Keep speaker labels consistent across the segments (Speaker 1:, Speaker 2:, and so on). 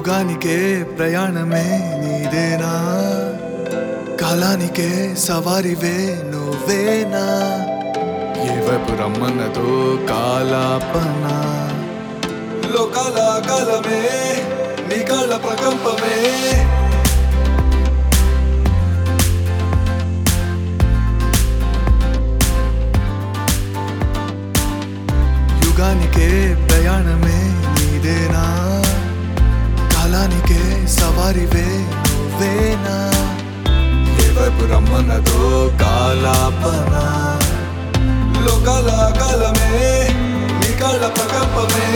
Speaker 1: యుగానికే ప్రయాణమే నీదేనా, కాలానికే సవారివే నువ్వేనా, ఏ వైపు రమ్మన్నదో కాలాపన, లోకాల కాలమే నీ కాళ్ళ ప్రకంపమే. యుగానికే ప్రయాణమే నీదేనా, కాలానికే సవారివే నువ్వేనా, ఏ వైపు రమ్మన్నదో కాలాపన, లోకాల కాలమే నీ కాళ్ళ ప్రకంపమే.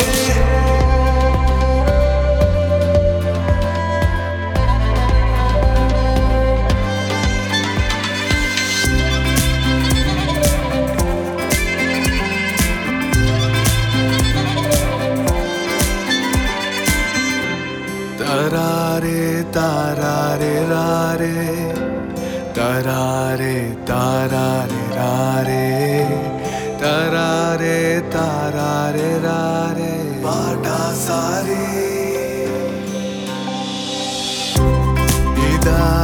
Speaker 1: తరారే తారారే రారే, తరారే తారారే రారే, తరారే తారారే రారే బాటసారి. ఇదా